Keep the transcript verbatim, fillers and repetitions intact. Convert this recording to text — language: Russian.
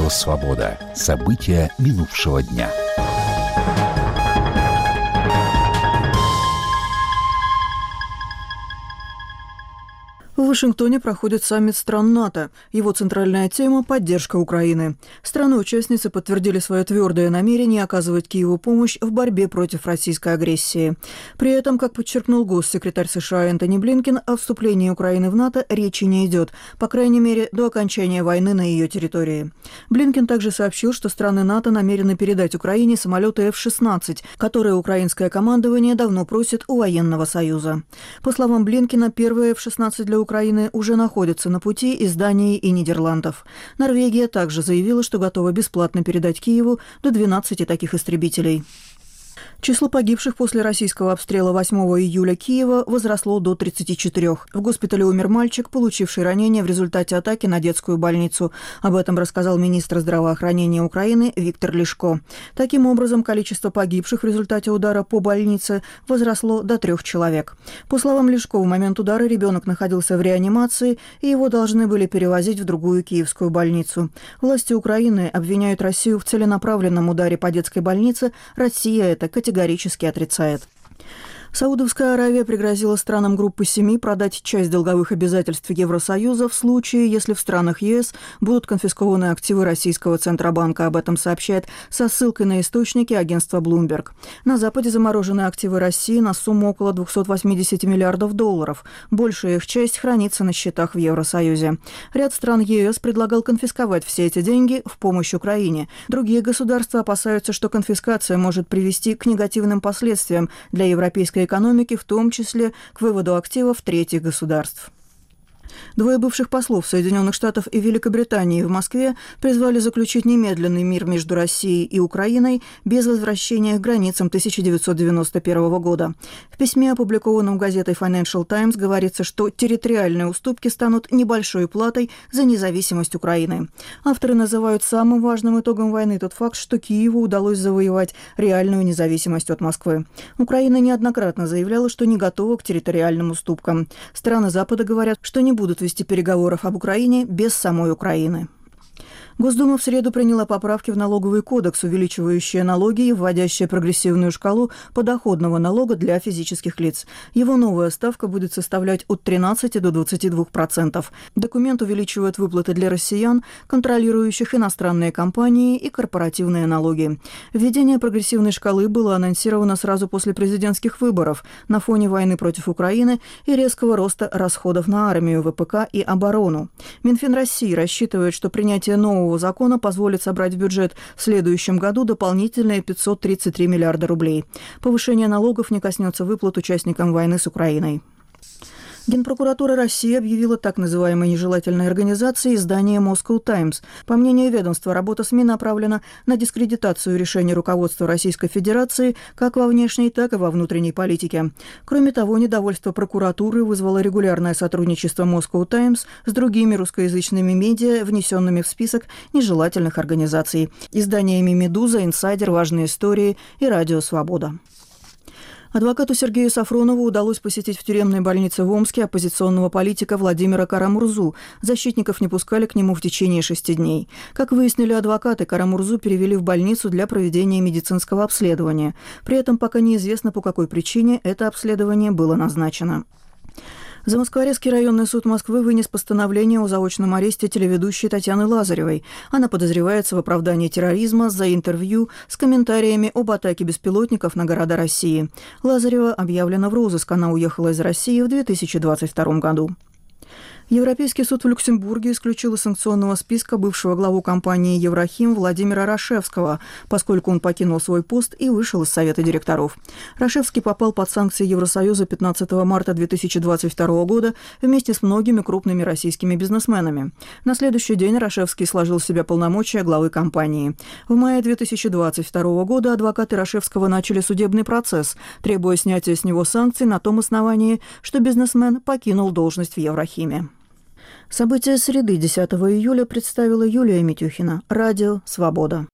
Радио «Свобода». События минувшего дня. В Вашингтоне проходит саммит стран НАТО. Его центральная тема – поддержка Украины. Страны-участницы подтвердили свое твердое намерение оказывать Киеву помощь в борьбе против российской агрессии. При этом, как подчеркнул госсекретарь США Энтони Блинкен, о вступлении Украины в НАТО речи не идет, по крайней мере, до окончания войны на ее территории. Блинкен также сообщил, что страны НАТО намерены передать Украине самолеты эф шестнадцать, которые украинское командование давно просит у военного союза. По словам Блинкена, первые эф шестнадцать для Украины уже находятся на пути из Дании и Нидерландов. Норвегия также заявила, что готова бесплатно передать Киеву до двенадцати таких истребителей. Число погибших после российского обстрела восьмого июля Киева возросло до тридцати четырёх. В госпитале умер мальчик, получивший ранение в результате атаки на детскую больницу. Об этом рассказал министр здравоохранения Украины Виктор Лишко. Таким образом, количество погибших в результате удара по больнице возросло до трех человек. По словам Лишко, в момент удара ребенок находился в реанимации, и его должны были перевозить в другую киевскую больницу. Власти Украины обвиняют Россию в целенаправленном ударе по детской больнице. Россия это категорически отрицает. Саудовская Аравия пригрозила странам группы семи продать часть долговых обязательств Евросоюза в случае, если в странах ЕС будут конфискованы активы российского Центробанка. Об этом сообщает со ссылкой на источники агентства Bloomberg. На Западе заморожены активы России на сумму около двухсот восьмидесяти миллиардов долларов. Большая их часть хранится на счетах в Евросоюзе. Ряд стран ЕС предлагал конфисковать все эти деньги в помощь Украине. Другие государства опасаются, что конфискация может привести к негативным последствиям для европейской экономики, в том числе к выводу активов третьих государств. Двое бывших послов Соединенных Штатов и Великобритании в Москве призвали заключить немедленный мир между Россией и Украиной без возвращения к границам тысяча девятьсот девяносто первого года. В письме, опубликованном газетой Financial Times, говорится, что территориальные уступки станут небольшой платой за независимость Украины. Авторы называют самым важным итогом войны тот факт, что Киеву удалось завоевать реальную независимость от Москвы. Украина неоднократно заявляла, что не готова к территориальным уступкам. Страны Запада говорят, что не будут вести переговоров об Украине без самой Украины. Госдума в среду приняла поправки в налоговый кодекс, увеличивающие налоги и вводящие прогрессивную шкалу подоходного налога для физических лиц. Его новая ставка будет составлять от тринадцати до двадцати двух процентов. Документ увеличивает выплаты для россиян, контролирующих иностранные компании и корпоративные налоги. Введение прогрессивной шкалы было анонсировано сразу после президентских выборов на фоне войны против Украины и резкого роста расходов на армию, ВПК и оборону. Минфин России рассчитывает, что принятие нового закона позволит собрать в бюджет в следующем году дополнительные пятьсот тридцать три миллиарда рублей. Повышение налогов не коснется выплат участникам войны с Украиной. Генпрокуратура России объявила так называемой нежелательной организацией издание Moscow Times. По мнению ведомства, работа СМИ направлена на дискредитацию решений руководства Российской Федерации как во внешней, так и во внутренней политике. Кроме того, недовольство прокуратуры вызвало регулярное сотрудничество Moscow Times с другими русскоязычными медиа, внесенными в список нежелательных организаций. Изданиями «Медуза», «Инсайдер», «Важные истории» и «Радио Свобода». Адвокату Сергею Сафронову удалось посетить в тюремной больнице в Омске оппозиционного политика Владимира Кара-Мурзу. Защитников не пускали к нему в течение шести дней. Как выяснили адвокаты, Кара-Мурзу перевели в больницу для проведения медицинского обследования. При этом пока неизвестно, по какой причине это обследование было назначено. Замоскворецкий районный суд Москвы вынес постановление о заочном аресте телеведущей Татьяны Лазаревой. Она подозревается в оправдании терроризма за интервью с комментариями об атаке беспилотников на города России. Лазарева объявлена в розыск. Она уехала из России в две тысячи двадцать втором году. Европейский суд в Люксембурге исключил из санкционного списка бывшего главу компании «Еврохим» Владимира Рашевского, поскольку он покинул свой пост и вышел из Совета директоров. Рашевский попал под санкции Евросоюза пятнадцатого марта две тысячи двадцать второго года вместе с многими крупными российскими бизнесменами. На следующий день Рашевский сложил в себя полномочия главы компании. В мае две тысячи двадцать второго года адвокаты Рашевского начали судебный процесс, требуя снятия с него санкций на том основании, что бизнесмен покинул должность в Еврохиме. События среды десятого июля представила Юлия Митюхина. Радио «Свобода».